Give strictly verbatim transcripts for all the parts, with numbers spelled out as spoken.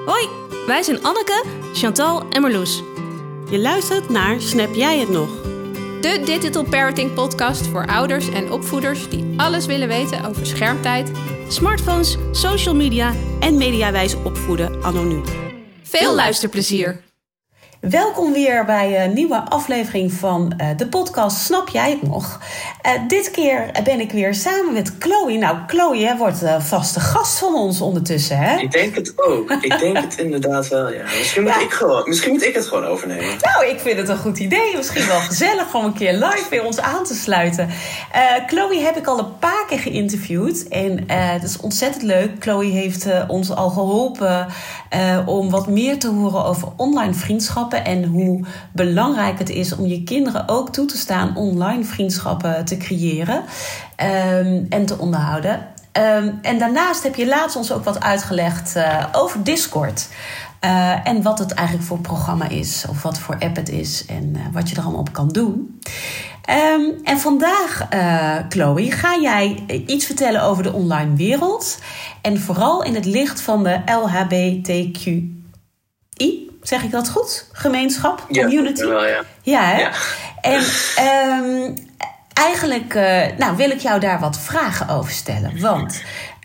Hoi, wij zijn Anneke, Chantal en Marloes. Je luistert naar Snap jij het nog? De Digital Parenting podcast voor ouders en opvoeders die alles willen weten over schermtijd, Smartphones, social media En mediawijs opvoeden anno nu. Veel luisterplezier! Welkom weer bij een nieuwe aflevering van uh, de podcast Snap jij het nog? Uh, dit keer ben ik weer samen met Chloe. Nou, Chloe, jij wordt uh, vaste gast van ons ondertussen, hè? Ik denk het ook. Ik denk het inderdaad wel, ja. Misschien moet, ja. ik, gewoon, misschien moet ik het gewoon overnemen. Nou, ik vind het een goed idee. Misschien wel gezellig om een keer live weer ons aan te sluiten. Uh, Chloe heb ik al een paar keer geïnterviewd. En uh, dat is ontzettend leuk. Chloe heeft uh, ons al geholpen uh, om wat meer te horen over online vriendschappen. En hoe belangrijk het is om je kinderen ook toe te staan online vriendschappen te creëren um, en te onderhouden. Um, en daarnaast heb je laatst ons ook wat uitgelegd uh, over Discord. Uh, en wat het eigenlijk voor programma is, of wat voor app het is en uh, wat je er allemaal op kan doen. Um, en vandaag, uh, Chloe, ga jij iets vertellen over de online wereld. En vooral in het licht van de L H B T Q I. Zeg ik dat goed? Gemeenschap? Community? Ja, wel, ja. Ja, hè? Ja. En um, eigenlijk uh, nou, wil ik jou daar wat vragen over stellen. Want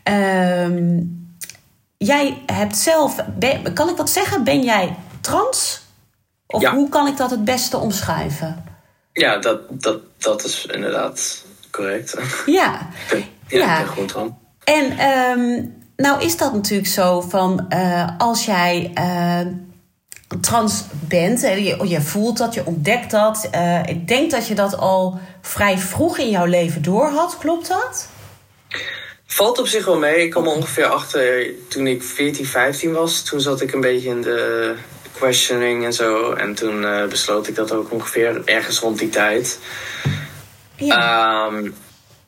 um, jij hebt zelf... Ben, kan ik wat zeggen? Ben jij trans? Of ja. Hoe kan ik dat het beste omschrijven? Ja, dat, dat, dat is inderdaad correct. Ja. ja, ja. Ik ben goed dan. En um, nou is dat natuurlijk zo van... Uh, als jij... Uh, trans bent, je, je voelt dat, je ontdekt dat. Uh, ik denk dat je dat al vrij vroeg in jouw leven door had. Klopt dat? Valt op zich wel mee. Ik kwam ongeveer achter toen ik veertien, vijftien was. Toen zat ik een beetje in de questioning en zo. En toen uh, besloot ik dat ook ongeveer ergens rond die tijd. Ja. Um,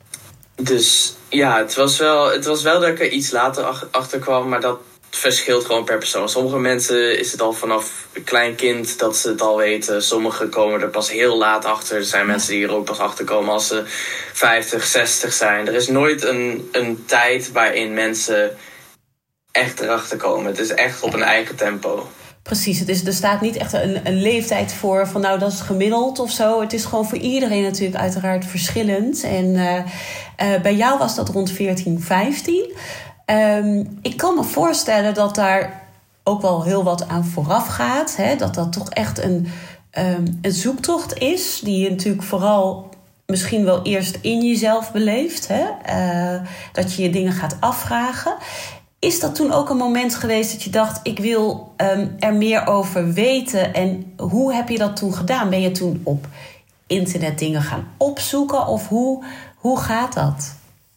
dus ja, het was, wel, het was wel dat ik er iets later ach- achter kwam, maar dat verschilt gewoon per persoon. Sommige mensen is het al vanaf een klein kind dat ze het al weten. Sommigen komen er pas heel laat achter. Er zijn mensen die er ook pas achter komen als ze vijftig, zestig zijn. Er is nooit een, een tijd waarin mensen echt erachter komen. Het is echt op een eigen tempo. Precies, het is, er staat niet echt een, een leeftijd voor van nou dat is gemiddeld of zo. Het is gewoon voor iedereen natuurlijk uiteraard verschillend. En uh, uh, bij jou was dat rond veertien, vijftien. Um, ik kan me voorstellen dat daar ook wel heel wat aan vooraf gaat. Hè? Dat dat toch echt een, um, een zoektocht is. Die je natuurlijk vooral misschien wel eerst in jezelf beleeft. Hè? Uh, dat je je dingen gaat afvragen. Is dat toen ook een moment geweest dat je dacht... ik wil um, er meer over weten. En hoe heb je dat toen gedaan? Ben je toen op internet dingen gaan opzoeken? Of hoe, hoe gaat dat?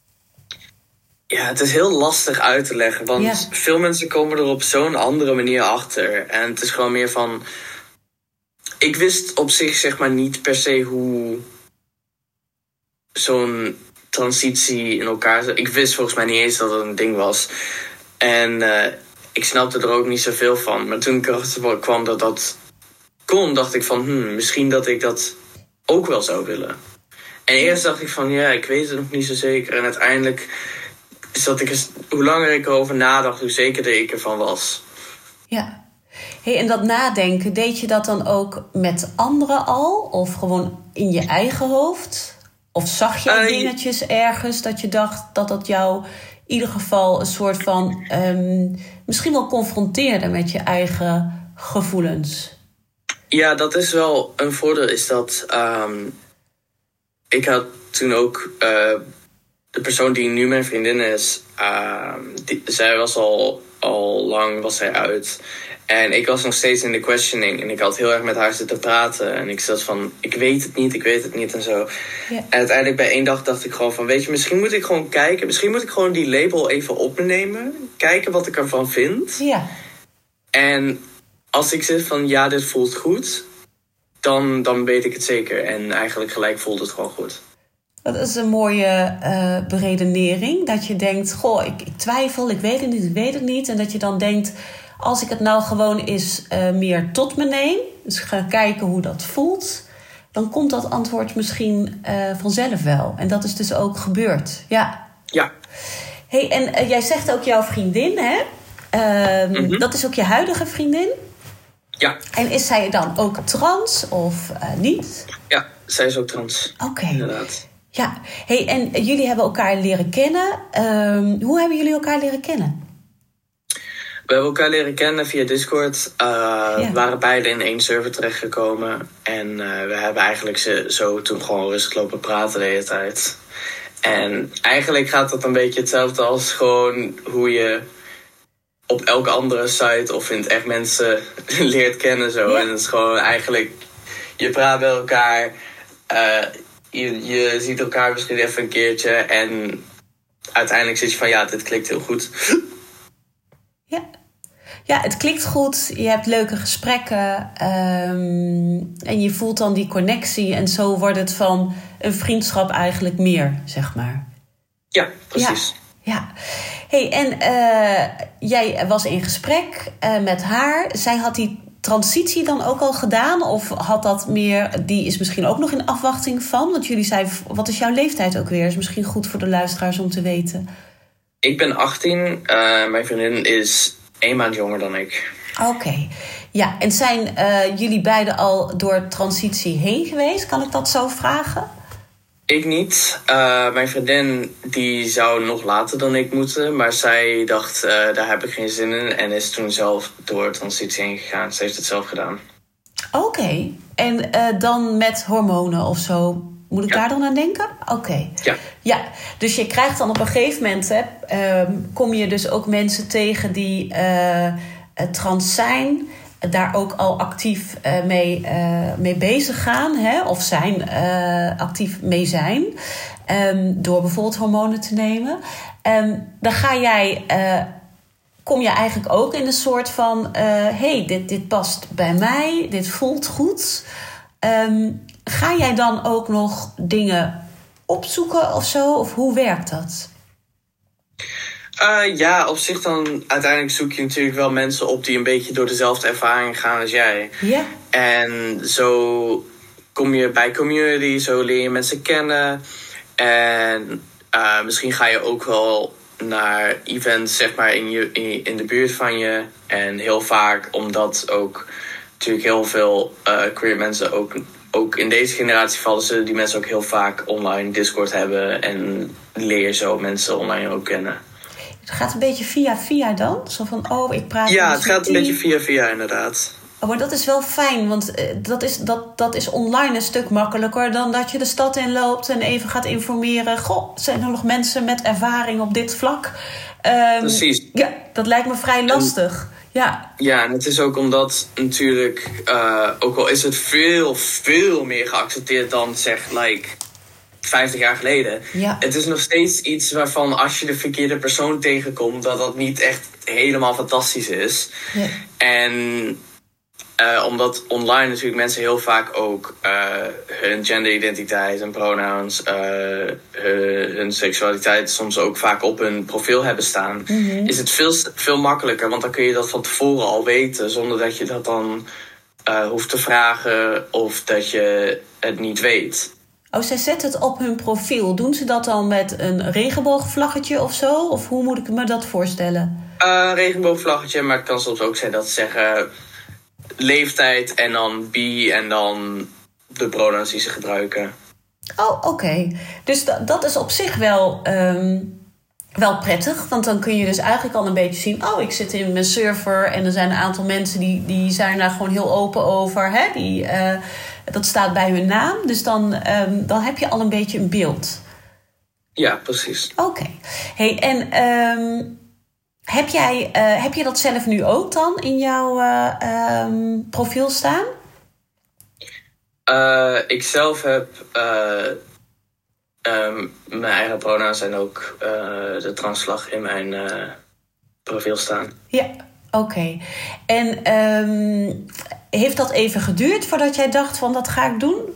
Ja, het is heel lastig uit te leggen. Want ja. veel mensen komen er op zo'n andere manier achter. En het is gewoon meer van... Ik wist op zich zeg maar niet per se hoe zo'n transitie in elkaar zat. Ik wist volgens mij niet eens dat het een ding was. En uh, ik snapte er ook niet zoveel van. Maar toen ik erachter kwam dat dat kon, dacht ik van... Hmm, misschien dat ik dat ook wel zou willen. En eerst dacht ik van, ja, ik weet het nog niet zo zeker. En uiteindelijk... is dat ik, hoe langer ik erover nadacht, hoe zekerder ik ervan was. Ja. Hey, en dat nadenken, deed je dat dan ook met anderen al? Of gewoon in je eigen hoofd? Of zag je uh, dingetjes ergens dat je dacht dat dat jou in ieder geval een soort van... Um, misschien wel confronteerde met je eigen gevoelens? Ja, dat is wel een voordeel. Is dat um, ik had toen ook... Uh, de persoon die nu mijn vriendin is, uh, die, zij was al, al lang was zij uit. En ik was nog steeds in de questioning. En ik had heel erg met haar zitten praten. En ik zat van, ik weet het niet, ik weet het niet en zo. Yeah. En uiteindelijk bij één dag dacht ik gewoon van, weet je, misschien moet ik gewoon kijken. Misschien moet ik gewoon die label even opnemen. Kijken wat ik ervan vind. Yeah. En als ik zeg van, ja, dit voelt goed. Dan, dan weet ik het zeker. En eigenlijk gelijk voelt het gewoon goed. Dat is een mooie uh, beredenering. Dat je denkt, goh, ik, ik twijfel, ik weet het niet, ik weet het niet. En dat je dan denkt, als ik het nou gewoon eens uh, meer tot me neem... dus ga kijken hoe dat voelt... dan komt dat antwoord misschien uh, vanzelf wel. En dat is dus ook gebeurd, ja. Ja. Hey, en uh, jij zegt ook jouw vriendin, hè? Uh, mm-hmm. Dat is ook je huidige vriendin? Ja. En is zij dan ook trans of uh, niet? Ja, zij is ook trans. Oké. Okay. Inderdaad. Ja. Hey, en jullie hebben elkaar leren kennen. Uh, hoe hebben jullie elkaar leren kennen? We hebben elkaar leren kennen via Discord. Uh, ja. We waren beide in één server terechtgekomen. En uh, we hebben eigenlijk zo toen gewoon rustig lopen praten de hele tijd. En eigenlijk gaat dat een beetje hetzelfde als gewoon hoe je op elke andere site of in het echt mensen leert kennen. Zo. Ja. En het is gewoon eigenlijk, je praat met elkaar, uh, je, je ziet elkaar misschien even een keertje en uiteindelijk zit je van ja, dit klikt heel goed. Ja. Ja, het klikt goed. Je hebt leuke gesprekken. Um, en je voelt dan die connectie. En zo wordt het van een vriendschap eigenlijk meer, zeg maar. Ja, precies. Ja. ja. Hey, en uh, jij was in gesprek uh, met haar. Zij had die transitie dan ook al gedaan? Of had dat meer... Die is misschien ook nog in afwachting van? Want jullie zeiden, wat is jouw leeftijd ook weer? Is misschien goed voor de luisteraars om te weten. Ik ben achttien. Uh, mijn vriendin is één maand jonger dan ik. Oké. Okay. Ja, en zijn uh, jullie beiden al door transitie heen geweest? Kan ik dat zo vragen? Ik niet. Uh, mijn vriendin die zou nog later dan ik moeten. Maar zij dacht, uh, daar heb ik geen zin in. En is toen zelf door transitie heen gegaan. Ze heeft het zelf gedaan. Oké. Okay. En uh, dan met hormonen of zo? Moet ik ja. daar dan aan denken? Oké. Okay. Ja. Ja, dus je krijgt dan op een gegeven moment... Hè, um, kom je dus ook mensen tegen die uh, trans zijn... daar ook al actief uh, mee, uh, mee bezig gaan... Hè, of zijn, uh, actief mee zijn... Um, door bijvoorbeeld hormonen te nemen. Um, dan ga jij... Uh, kom je eigenlijk ook in een soort van... Uh, hey, dit, dit past bij mij, dit voelt goed... Um, ga jij dan ook nog dingen opzoeken of zo? Of hoe werkt dat? Uh, ja, op zich dan uiteindelijk zoek je natuurlijk wel mensen op... die een beetje door dezelfde ervaring gaan als jij. Ja. En zo kom je bij community, zo leer je mensen kennen. En uh, misschien ga je ook wel naar events zeg maar, in, je, in, in de buurt van je. En heel vaak, omdat ook natuurlijk heel veel uh, queer mensen ook... Ook in deze generatie vallen ze die mensen ook heel vaak online Discord hebben. En leer je zo mensen online ook kennen. Het gaat een beetje via via dan? Zo van, oh, ik praat... Ja, het gaat een beetje via via inderdaad. Oh, maar dat is wel fijn, want dat is, dat, dat is online een stuk makkelijker... dan dat je de stad in loopt en even gaat informeren... goh, zijn er nog mensen met ervaring op dit vlak? Um, Precies. Ja, dat lijkt me vrij lastig. En... Ja. ja, en het is ook omdat natuurlijk, uh, ook al is het veel, veel meer geaccepteerd dan zeg, like, vijftig jaar geleden. Ja. Het is nog steeds iets waarvan als je de verkeerde persoon tegenkomt, dat dat niet echt helemaal fantastisch is. Ja. En uh, omdat online natuurlijk mensen heel vaak ook uh, hun genderidentiteit en pronouns, uh, hun, hun seksualiteit soms ook vaak op hun profiel hebben staan, mm-hmm. is het veel, veel makkelijker. Want dan kun je dat van tevoren al weten, zonder dat je dat dan uh, hoeft te vragen of dat je het niet weet. Oh, zij zetten het op hun profiel. Doen ze dat dan met een regenboogvlaggetje of zo? Of hoe moet ik me dat voorstellen? Uh, een regenboogvlaggetje, maar het kan soms ook zijn dat ze zeggen leeftijd en dan B en dan de pronouns die ze gebruiken. Oh, oké. Okay. Dus d- dat is op zich wel, um, wel prettig. Want dan kun je dus eigenlijk al een beetje zien... oh, ik zit in mijn server en er zijn een aantal mensen... die, die zijn daar gewoon heel open over. Hè? Die, uh, dat staat bij hun naam. Dus dan, um, dan heb je al een beetje een beeld. Ja, precies. Oké. Okay. Hey, en... Um, Heb jij, uh, heb je dat zelf nu ook dan in jouw uh, um, profiel staan? Uh, ik zelf heb uh, um, mijn eigen pronouns en ook uh, de transslag in mijn uh, profiel staan. Ja, oké. Okay. En um, heeft dat even geduurd voordat jij dacht van dat ga ik doen?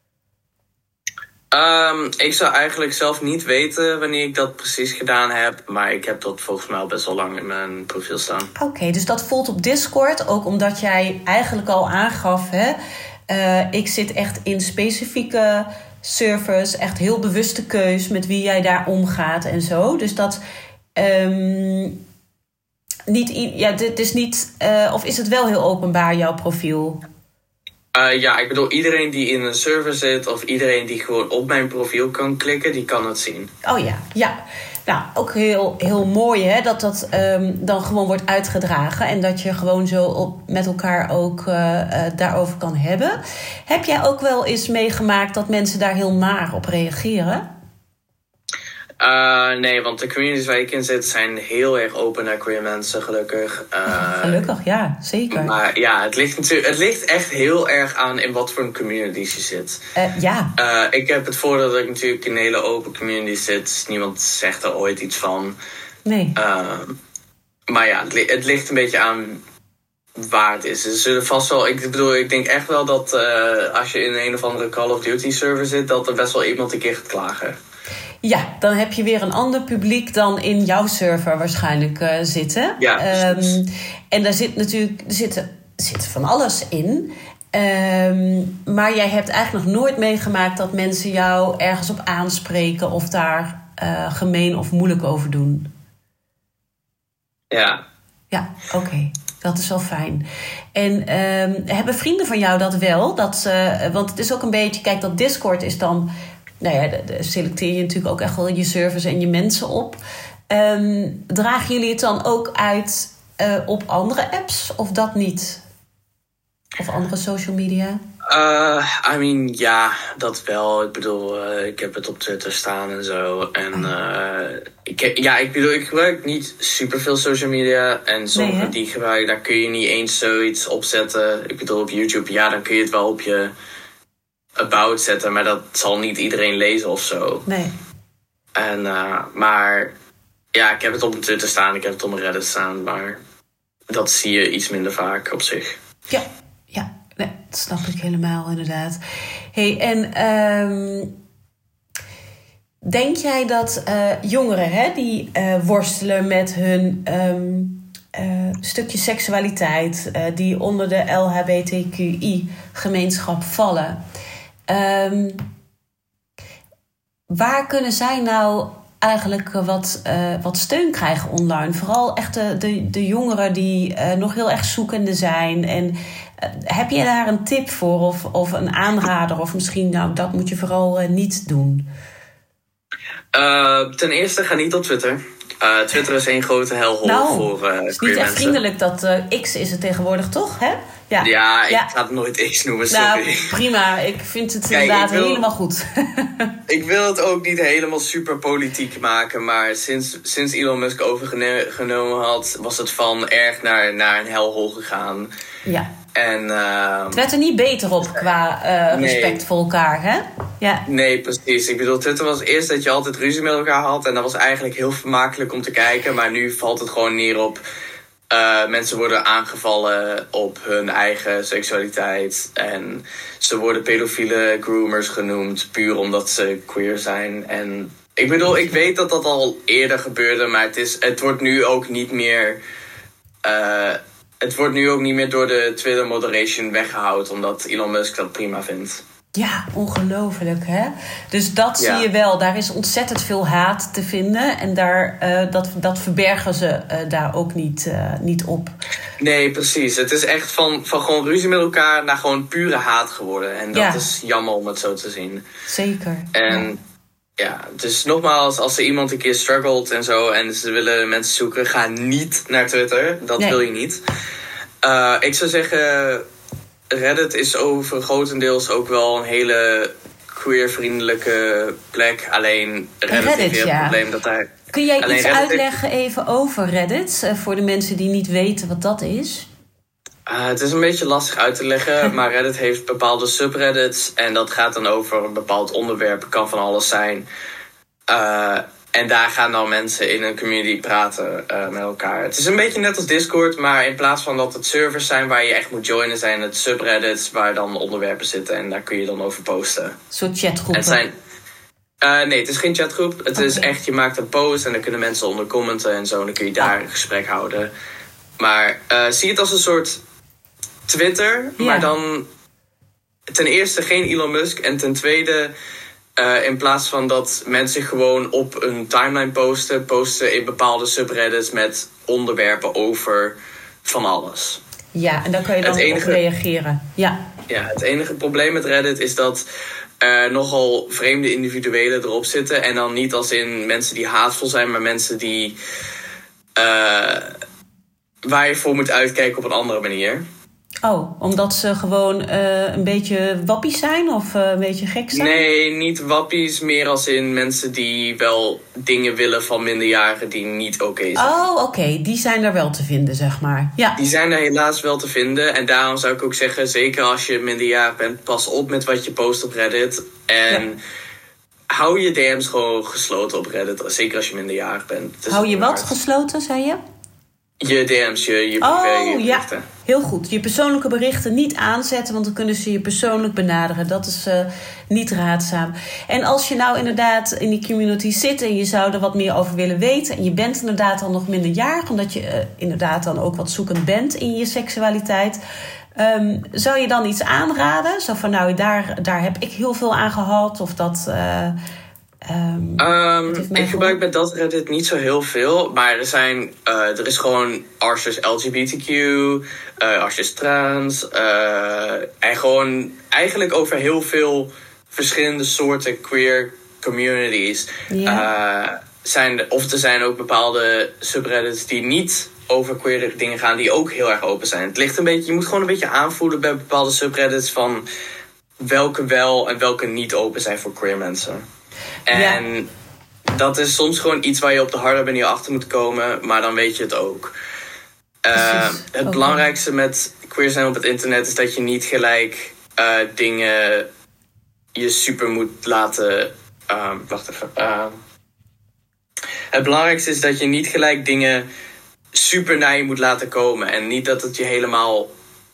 Um, ik zou eigenlijk zelf niet weten wanneer ik dat precies gedaan heb. Maar ik heb dat volgens mij al best wel lang in mijn profiel staan. Oké, okay, dus dat voelt op Discord. Ook omdat jij eigenlijk al aangaf... hè, uh, ik zit echt in specifieke servers. Echt heel bewuste keus met wie jij daar omgaat en zo. Dus dat... Um, niet, ja, dit is niet, uh, of is het wel heel openbaar, jouw profiel? Uh, ja, ik bedoel, iedereen die in een server zit of iedereen die gewoon op mijn profiel kan klikken, die kan het zien. Oh ja, ja. Nou, ook heel, heel mooi hè, dat dat um, dan gewoon wordt uitgedragen en dat je gewoon zo op, met elkaar ook uh, uh, daarover kan hebben. Heb jij ook wel eens meegemaakt dat mensen daar heel naar op reageren? Uh, nee, want de communities waar ik in zit zijn heel erg open naar queer mensen, gelukkig. Uh, gelukkig, ja, zeker. Maar ja, het ligt, natuurlijk, het ligt echt heel erg aan in wat voor een community je zit. Uh, ja. Uh, ik heb het voordeel dat ik natuurlijk in een hele open community zit. Niemand zegt er ooit iets van. Nee. Uh, maar ja, het, li- het ligt een beetje aan waar het is. Er zullen vast wel, ik bedoel, ik denk echt wel dat uh, als je in een of andere Call of Duty server zit, dat er best wel iemand een keer gaat klagen. Ja, dan heb je weer een ander publiek dan in jouw server waarschijnlijk uh, zitten. Ja, um, en daar zit natuurlijk er zit, er zit van alles in. Um, maar jij hebt eigenlijk nog nooit meegemaakt dat mensen jou ergens op aanspreken of daar uh, gemeen of moeilijk over doen. Ja. Ja, oké. Okay. Dat is wel fijn. En um, hebben vrienden van jou dat wel? Dat, uh, want het is ook een beetje, kijk, dat Discord is dan, nou ja, daar selecteer je natuurlijk ook echt wel je servers en je mensen op. Um, dragen jullie het dan ook uit uh, op andere apps of dat niet? Of andere social media? Uh, I mean, ja, dat wel. Ik bedoel, uh, ik heb het op Twitter staan en zo. En uh, ik, ja, ik bedoel, ik gebruik niet superveel social media. En sommige nee, die gebruik, daar kun je niet eens zoiets opzetten. Ik bedoel, op YouTube, ja, dan kun je het wel op je about zetten. Maar dat zal niet iedereen lezen of zo. Nee. En, uh, maar ja, ik heb het op mijn Twitter staan, ik heb het op mijn Reddit staan. Maar dat zie je iets minder vaak op zich. Ja, ja. Nee, dat snap ik helemaal inderdaad. Hey, en um, denk jij dat uh, jongeren hè, die uh, worstelen met hun um, uh, stukje seksualiteit, uh, die onder de L H B T Q I-gemeenschap vallen, um, waar kunnen zij nou eigenlijk wat, uh, wat steun krijgen online? Vooral echt de, de, de jongeren die uh, nog heel erg zoekende zijn. En uh, heb je daar een tip voor of, of een aanrader? Of misschien, nou, dat moet je vooral uh, niet doen. Uh, ten eerste, ga niet op Twitter. Uh, Twitter is één grote hellhole nou, voor uh, het is niet echt mensen. Vriendelijk dat uh, X is het tegenwoordig, toch? Hè? Ja, ja, ik ja. ga het nooit X noemen, sorry. Nou, prima. Ik vind het Kijk, inderdaad wil, helemaal goed. Ik wil het ook niet helemaal super politiek maken, maar sinds, sinds Elon Musk overgenomen had, was het van erg naar, naar een hellhole gegaan. Ja. En, uh, het werd er niet beter op qua uh, nee. respect voor elkaar, hè? Ja. Nee, precies. Ik bedoel, Twitter was eerst dat je altijd ruzie met elkaar had en dat was eigenlijk heel vermakelijk om te kijken, maar nu valt het gewoon neer op Uh, mensen worden aangevallen op hun eigen seksualiteit. En ze worden pedofiele groomers genoemd, puur omdat ze queer zijn. En ik bedoel, ik weet dat dat al eerder gebeurde, maar het, is, het wordt nu ook niet meer Uh, het wordt nu ook niet meer door de Twitter moderation weggehouden, omdat Elon Musk dat prima vindt. Ja, ongelooflijk, hè? Dus dat ja. zie je wel. Daar is ontzettend veel haat te vinden. En daar, uh, dat, dat verbergen ze uh, daar ook niet, uh, niet op. Nee, precies. Het is echt van, van gewoon ruzie met elkaar naar gewoon pure haat geworden. En dat ja. is jammer om het zo te zien. Zeker. En ja, ja dus nogmaals, als er iemand een keer struggelt en zo en ze willen mensen zoeken, ga niet naar Twitter. Dat nee. wil je niet. Uh, ik zou zeggen, Reddit is over grotendeels ook wel een hele queer-vriendelijke plek. Alleen Reddit, Reddit heeft weer ja. het probleem dat daar... Kun jij Alleen iets Reddit uitleggen heeft... even over Reddit? Uh, voor de mensen die niet weten wat dat is. Uh, het is een beetje lastig uit te leggen. Maar Reddit heeft bepaalde subreddits. En dat gaat dan over een bepaald onderwerp. Het kan van alles zijn. Uh, en daar gaan dan mensen in een community praten uh, met elkaar. Het is een beetje net als Discord. Maar in plaats van dat het servers zijn waar je echt moet joinen, zijn het subreddits waar dan onderwerpen zitten. En daar kun je dan over posten. Een soort chatgroepen? Het zijn... Uh, nee, het is geen chatgroep. Het okay. is echt, je maakt een post en dan kunnen mensen onder commenten en zo. En dan kun je daar een gesprek houden. Maar uh, zie het als een soort Twitter. Ja. Maar dan ten eerste geen Elon Musk. En ten tweede Uh, in plaats van dat mensen gewoon op een timeline posten, posten in bepaalde subreddits met onderwerpen over van alles. Ja, en daar kan je dan enige, op reageren. Ja. ja, het enige probleem met Reddit is dat er nogal vreemde individuelen erop zitten. En dan niet als in mensen die haatvol zijn, maar mensen die uh, waar je voor moet uitkijken op een andere manier. Oh, omdat ze gewoon uh, een beetje wappies zijn of uh, een beetje gek zijn? Nee, niet wappies, meer als in mensen die wel dingen willen van minderjarigen die niet oké okay zijn. Oh, oké, okay. Die zijn er wel te vinden, zeg maar. Ja. Die zijn er helaas wel te vinden. En daarom zou ik ook zeggen, zeker als je minderjarig bent, pas op met wat je post op Reddit. En ja. hou je D M's gewoon gesloten op Reddit, zeker als je minderjarig bent. Hou je wat gesloten, zei je? Je D M's, je, je oh, privé, je berichten. Ja. Heel goed. Je persoonlijke berichten niet aanzetten, want dan kunnen ze je persoonlijk benaderen. Dat is uh, niet raadzaam. En als je nou inderdaad in die community zit en je zou er wat meer over willen weten en je bent inderdaad dan nog minderjarig, omdat je uh, inderdaad dan ook wat zoekend bent in je seksualiteit, um, zou je dan iets aanraden? Zo van, nou, daar, daar heb ik heel veel aan gehad, of dat... Uh, Um, um, ik gebruik bij dat Reddit niet zo heel veel. Maar er zijn uh, er is gewoon Arceus L G B T Q, uh, Arceus trans. Uh, en gewoon eigenlijk over heel veel verschillende soorten queer communities. Yeah. Uh, zijn, of er zijn ook bepaalde subreddits die niet over queer dingen gaan, die ook heel erg open zijn. Het ligt een beetje, je moet gewoon een beetje aanvoelen bij bepaalde subreddits van welke wel en welke niet open zijn voor queer mensen. En ja. dat is soms gewoon iets waar je op de harde manier achter moet komen, maar dan weet je het ook. Uh, het okay. belangrijkste met queer zijn op het internet is dat je niet gelijk uh, dingen je super moet laten... Uh, wacht even. Uh, het belangrijkste is dat je niet gelijk dingen super naar je moet laten komen. En niet dat het je helemaal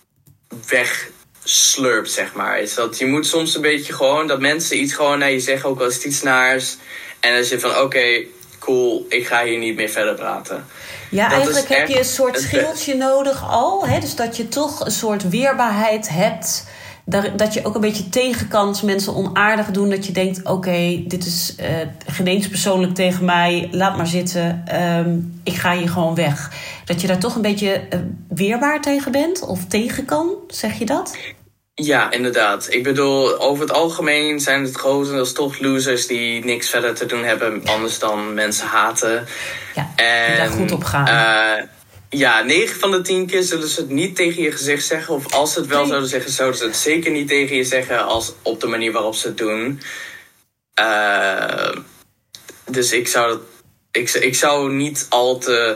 wegslurpt, zeg maar. Is dat je moet soms een beetje gewoon... dat mensen iets gewoon naar je zeggen, ook al is het iets naars. En dan is je van, oké, okay, cool, ik ga hier niet meer verder praten. Ja, dat eigenlijk heb je een soort schildje nodig al. Hè? Dus dat je toch een soort weerbaarheid hebt. Dat je ook een beetje tegen kan als mensen onaardig doen. Dat je denkt, oké, okay, dit is uh, geen eens persoonlijk tegen mij. Laat maar zitten. Um, ik ga hier gewoon weg. Dat je daar toch een beetje uh, weerbaar tegen bent. Of tegen kan, zeg je dat? Ja, inderdaad. Ik bedoel, over het algemeen zijn het grotendeels toch losers die niks verder te doen hebben anders dan mensen haten. Ja, en daar goed op gaan. Uh, ja, negen van de tien keer zullen ze het niet tegen je gezicht zeggen. Of als ze het wel nee. zouden zeggen, zouden ze het zeker niet tegen je zeggen als op de manier waarop ze het doen. Uh, dus ik zou, dat, ik, ik zou niet al te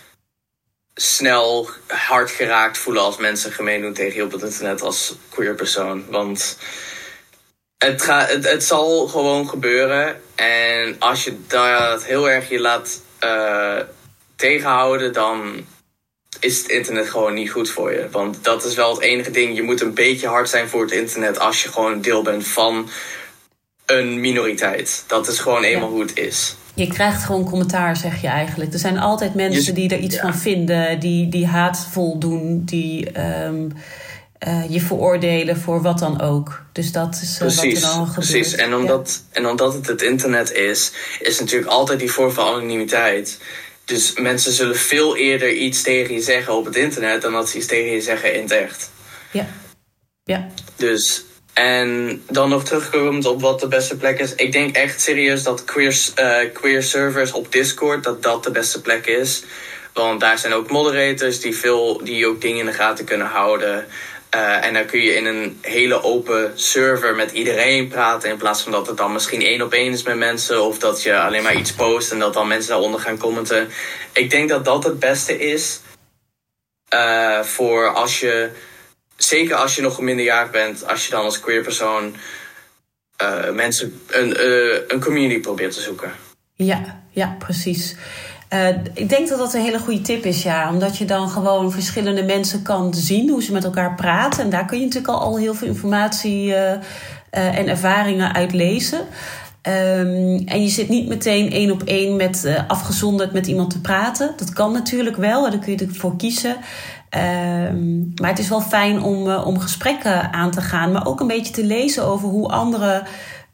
snel hard geraakt voelen als mensen gemeen doen tegen je op het internet als queer persoon. Want het, ga, het, het zal gewoon gebeuren. En als je dat heel erg je laat uh, tegenhouden, dan is het internet gewoon niet goed voor je. Want dat is wel het enige ding. Je moet een beetje hard zijn voor het internet als je gewoon deel bent van een minoriteit. Dat is gewoon eenmaal ja. hoe het is. Je krijgt gewoon commentaar, zeg je eigenlijk. Er zijn altijd mensen die er iets ja. van vinden, die, die haatvol doen, die um, uh, je veroordelen voor wat dan ook. Dus dat is uh, precies, wat er dan gebeurt. Precies, en omdat, ja. en omdat het het internet is, is natuurlijk altijd die vorm van anonimiteit. Dus mensen zullen veel eerder iets tegen je zeggen op het internet dan dat ze iets tegen je zeggen in het echt. Ja. Ja. Dus... En dan nog terugkomend op wat de beste plek is. Ik denk echt serieus dat queer, uh, queer servers op Discord, dat dat de beste plek is. Want daar zijn ook moderators die, veel, die ook dingen in de gaten kunnen houden. Uh, en dan kun je in een hele open server met iedereen praten. In plaats van dat het dan misschien één op één is met mensen. Of dat je alleen maar iets post en dat dan mensen daaronder gaan commenten. Ik denk dat dat het beste is. Uh, voor als je... Zeker als je nog minderjarig bent, als je dan als queer persoon uh, mensen een, uh, een community probeert te zoeken. Ja, ja, precies. Uh, ik denk dat dat een hele goede tip is, ja. Omdat je dan gewoon verschillende mensen kan zien hoe ze met elkaar praten. En daar kun je natuurlijk al, al heel veel informatie uh, uh, en ervaringen uit lezen. Um, en je zit niet meteen één op één met uh, afgezonderd met iemand te praten. Dat kan natuurlijk wel, daar kun je ervoor kiezen. Um, maar het is wel fijn om, uh, om gesprekken aan te gaan. Maar ook een beetje te lezen over hoe anderen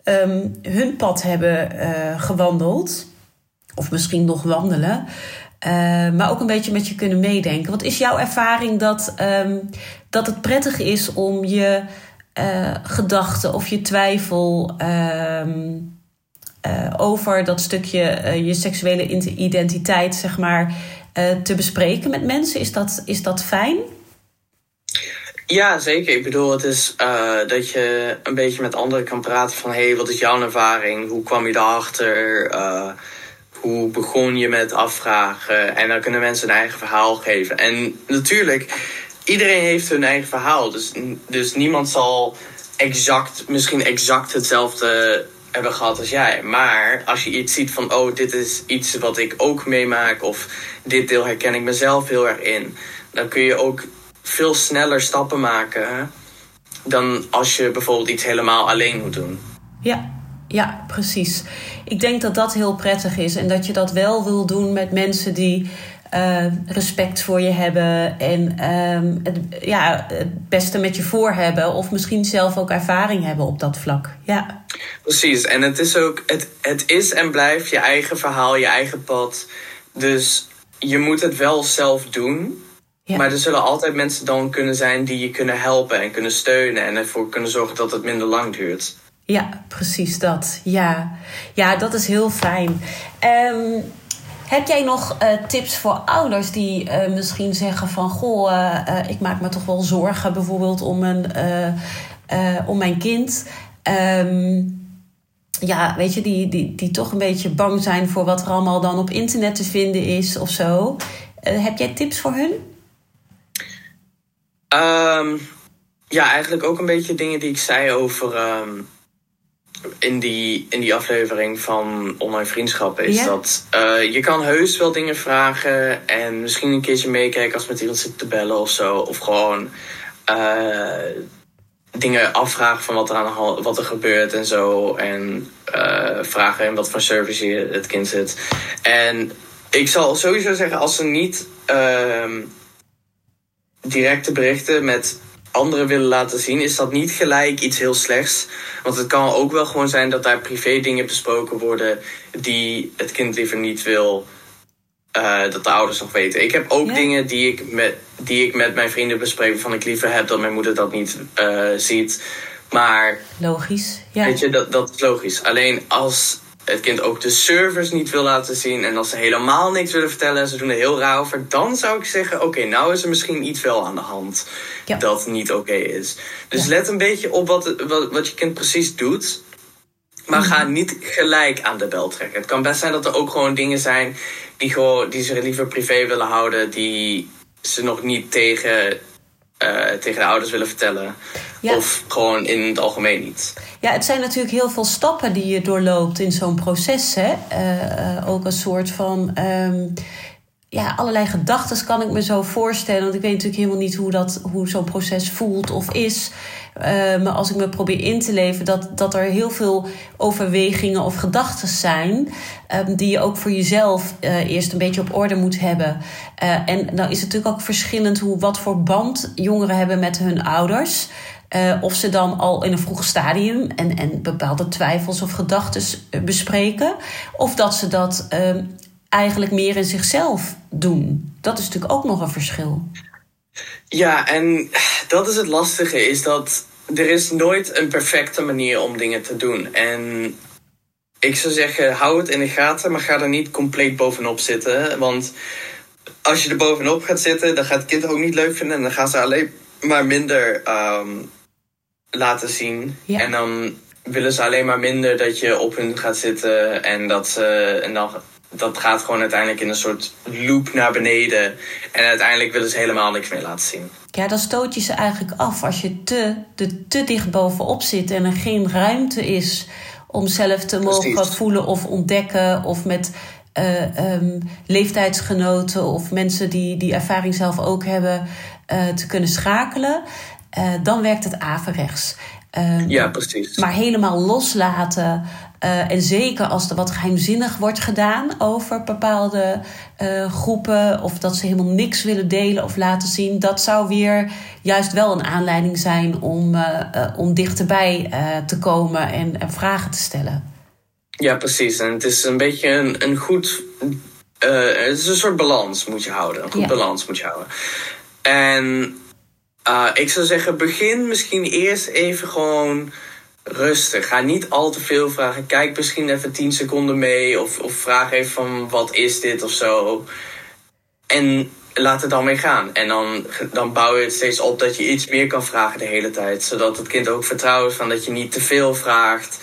um, hun pad hebben uh, gewandeld. Of misschien nog wandelen. Uh, maar ook een beetje met je kunnen meedenken. Wat is jouw ervaring dat, um, dat het prettig is om je uh, gedachten of je twijfel um, uh, over dat stukje uh, je seksuele identiteit, zeg maar, uh, te bespreken met mensen? Is dat, is dat fijn? Ja, zeker. Ik bedoel, het is uh, dat je een beetje met anderen kan praten van... hé, hey, wat is jouw ervaring? Hoe kwam je daarachter? Uh, hoe begon je met afvragen? En dan kunnen mensen een eigen verhaal geven. En natuurlijk, iedereen heeft hun eigen verhaal. Dus, dus niemand zal exact, misschien exact hetzelfde hebben gehad als jij. Maar als je iets ziet van... oh, dit is iets wat ik ook meemaak... of dit deel herken ik mezelf heel erg in... dan kun je ook veel sneller stappen maken dan als je bijvoorbeeld iets helemaal alleen moet doen. Ja, ja, precies. Ik denk dat dat heel prettig is en dat je dat wel wil doen met mensen die uh, respect voor je hebben en um, het, ja, het beste met je voor hebben of misschien zelf ook ervaring hebben op dat vlak. Ja. Precies, en het is ook, het, het is en blijft je eigen verhaal, je eigen pad. Dus je moet het wel zelf doen. Ja. Maar er zullen altijd mensen dan kunnen zijn die je kunnen helpen en kunnen steunen en ervoor kunnen zorgen dat het minder lang duurt. Ja, precies dat. Ja, ja, dat is heel fijn. Um, heb jij nog uh, tips voor ouders die uh, misschien zeggen van... goh, uh, uh, ik maak me toch wel zorgen bijvoorbeeld om, een, uh, uh, om mijn kind... Um, ja, weet je, die, die, die toch een beetje bang zijn voor wat er allemaal dan op internet te vinden is of zo. Uh, heb jij tips voor hun? Um, ja, eigenlijk ook een beetje dingen die ik zei over um, in, die, in die aflevering van Online Vriendschappen. Is ja. dat uh, je kan heus wel dingen vragen en misschien een keertje meekijken als met iemand zit te bellen of zo. Of gewoon uh, dingen afvragen van wat er, aan de hand, wat er gebeurt en zo. En uh, vragen in wat voor service je het kind zit. En ik zal sowieso zeggen, als ze niet... Uh, directe berichten met anderen willen laten zien, is dat niet gelijk iets heel slechts. Want het kan ook wel gewoon zijn dat daar privé dingen besproken worden die het kind liever niet wil uh, dat de ouders nog weten. Ik heb ook ja. dingen die ik, met, die ik met mijn vrienden bespreek van ik liever heb dat mijn moeder dat niet uh, ziet. Maar logisch, ja. Weet je, dat, dat is logisch. Alleen als het kind ook de servers niet wil laten zien en als ze helemaal niks willen vertellen en ze doen er heel raar over, dan zou ik zeggen, oké, okay, nou is er misschien iets wel aan de hand ja. dat niet oké okay is. Dus ja. let een beetje op wat, wat, wat je kind precies doet, maar mm-hmm. ga niet gelijk aan de bel trekken. Het kan best zijn dat er ook gewoon dingen zijn die, gewoon, die ze liever privé willen houden, die ze nog niet tegen... Uh, tegen de ouders willen vertellen. Ja. Of gewoon in het algemeen niet. Ja, het zijn natuurlijk heel veel stappen die je doorloopt in zo'n proces. Hè? Uh, uh, ook een soort van... Um, ja, allerlei gedachten kan ik me zo voorstellen. Want ik weet natuurlijk helemaal niet hoe, dat, hoe zo'n proces voelt of is. Uh, maar als ik me probeer in te leven... dat, dat er heel veel overwegingen of gedachten zijn... Um, die je ook voor jezelf uh, eerst een beetje op orde moet hebben. Uh, en dan is het natuurlijk ook verschillend... hoe wat voor band jongeren hebben met hun ouders... Uh, of ze dan al in een vroeg stadium... en, en bepaalde twijfels of gedachten bespreken... of dat ze dat uh, eigenlijk meer in zichzelf doen. Dat is natuurlijk ook nog een verschil. Ja, en dat is het lastige, is dat er is nooit een perfecte manier om dingen te doen. En ik zou zeggen, hou het in de gaten, maar ga er niet compleet bovenop zitten. Want als je er bovenop gaat zitten, dan gaat het kind ook niet leuk vinden. En dan gaan ze alleen maar minder um, laten zien. Ja. En dan willen ze alleen maar minder dat je op hun gaat zitten. En, dat ze, en dan, dat gaat gewoon uiteindelijk in een soort loop naar beneden. En uiteindelijk willen ze helemaal niks meer laten zien. Ja, dan stoot je ze eigenlijk af als je te, de, te dicht bovenop zit en er geen ruimte is om zelf te mogen Precies. voelen of ontdekken of met uh, um, leeftijdsgenoten of mensen die die ervaring zelf ook hebben uh, te kunnen schakelen. Uh, dan werkt het averechts. Um, ja, precies. Maar helemaal loslaten. Uh, en zeker als er wat geheimzinnig wordt gedaan over bepaalde uh, groepen, of dat ze helemaal niks willen delen of laten zien, dat zou weer juist wel een aanleiding zijn om, uh, uh, om dichterbij uh, te komen en, en vragen te stellen. Ja, precies. En het is een beetje een, een goed... Uh, het is een soort balans moet je houden. Een goed ja. balans moet je houden. En uh, ik zou zeggen, begin misschien eerst even gewoon rustig. Ga niet al te veel vragen. Kijk misschien even tien seconden mee. Of, of vraag even van, wat is dit of zo. En laat het dan mee gaan. En dan, dan bouw je het steeds op dat je iets meer kan vragen de hele tijd. Zodat het kind ook vertrouwt van dat je niet te veel vraagt.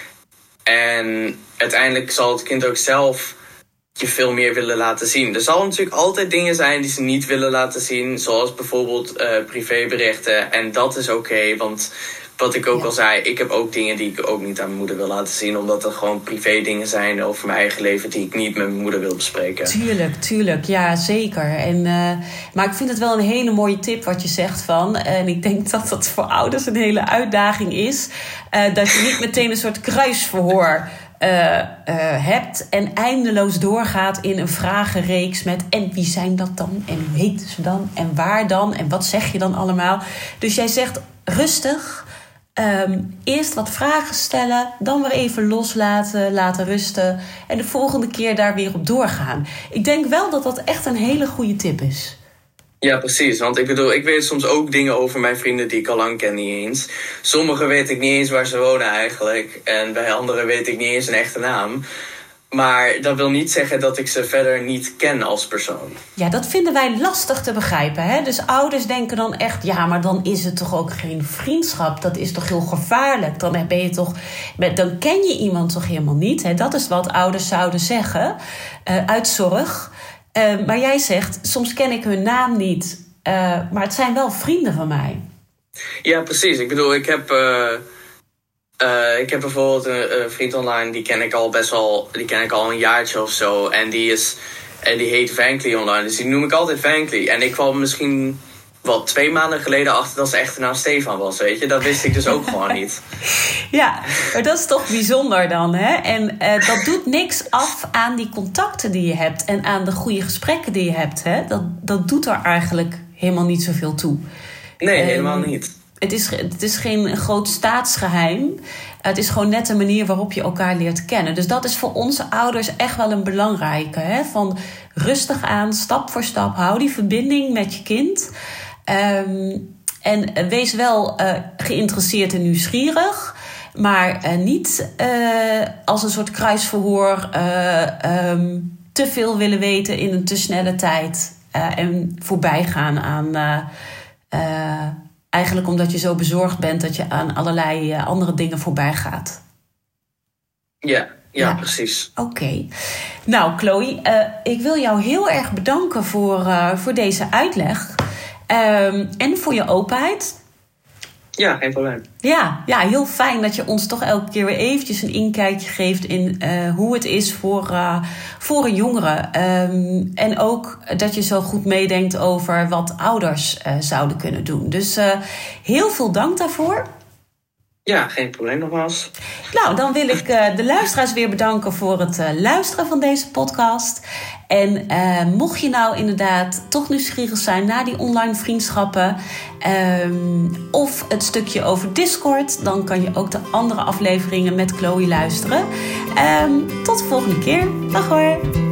En uiteindelijk zal het kind ook zelf je veel meer willen laten zien. Er zal natuurlijk altijd dingen zijn die ze niet willen laten zien. Zoals bijvoorbeeld uh, privéberichten. En dat is oké, okay, want wat ik ook ja. al zei, ik heb ook dingen die ik ook niet aan mijn moeder wil laten zien. Omdat er gewoon privé dingen zijn over mijn eigen leven die ik niet met mijn moeder wil bespreken. Tuurlijk, tuurlijk. Ja, zeker. En, uh, maar ik vind het wel een hele mooie tip wat je zegt van. En ik denk dat dat voor ouders een hele uitdaging is. Uh, dat je niet meteen een soort kruisverhoor Uh, uh, hebt en eindeloos doorgaat in een vragenreeks met en wie zijn dat dan en hoe heten ze dan en waar dan en wat zeg je dan allemaal. Dus jij zegt rustig, um, eerst wat vragen stellen, dan weer even loslaten, laten rusten en de volgende keer daar weer op doorgaan. Ik denk wel dat dat echt een hele goede tip is. Ja, precies. Want ik bedoel, ik weet soms ook dingen over mijn vrienden die ik al lang ken niet eens. Sommigen weet ik niet eens waar ze wonen eigenlijk. En bij anderen weet ik niet eens een echte naam. Maar dat wil niet zeggen dat ik ze verder niet ken als persoon. Ja, dat vinden wij lastig te begrijpen. Hè? Dus ouders denken dan echt, ja, maar dan is het toch ook geen vriendschap. Dat is toch heel gevaarlijk. Dan ben je toch, dan ken je iemand toch helemaal niet. Hè? Dat is wat ouders zouden zeggen, uh, uit zorg. Uh, maar jij zegt, soms ken ik hun naam niet. Uh, maar het zijn wel vrienden van mij. Ja, precies. Ik bedoel, ik heb, uh, uh, ik heb bijvoorbeeld een, een vriend online, die ken ik al best wel, die ken ik al een jaartje of zo. En die is, en die heet Vankly online. Dus die noem ik altijd Vankly. En ik kwam misschien wat twee maanden geleden achter dat ze echt naam Stefan was, weet je. Dat wist ik dus ook gewoon niet. Ja, maar dat is toch bijzonder dan, hè? En uh, dat doet niks af aan die contacten die je hebt en aan de goede gesprekken die je hebt, hè? Dat, dat doet er eigenlijk helemaal niet zoveel toe. Nee, um, helemaal niet. Het is, het is geen groot staatsgeheim. Het is gewoon net de manier waarop je elkaar leert kennen. Dus dat is voor onze ouders echt wel een belangrijke. Hè? Van rustig aan, stap voor stap, hou die verbinding met je kind. Um, en wees wel uh, geïnteresseerd en nieuwsgierig. Maar uh, niet uh, als een soort kruisverhoor uh, um, te veel willen weten in een te snelle tijd. Uh, en voorbij gaan aan... Uh, uh, Eigenlijk omdat je zo bezorgd bent dat je aan allerlei uh, andere dingen voorbij gaat. Ja, ja, ja. Precies. Oké. Okay. Nou, Chloe, uh, ik wil jou heel erg bedanken voor, uh, voor deze uitleg. Um, en voor je openheid. Ja, geen probleem. Ja, ja, heel fijn dat je ons toch elke keer weer eventjes een inkijkje geeft in uh, hoe het is voor, uh, voor een jongere. Um, en ook dat je zo goed meedenkt over wat ouders uh, zouden kunnen doen. Dus uh, heel veel dank daarvoor. Ja, geen probleem nogmaals. Nou, dan wil ik uh, de luisteraars weer bedanken voor het uh, luisteren van deze podcast. En uh, mocht je nou inderdaad toch nieuwsgierig zijn naar die online vriendschappen... Um, of het stukje over Discord... dan kan je ook de andere afleveringen met Chloe luisteren. Um, tot de volgende keer. Dag hoor!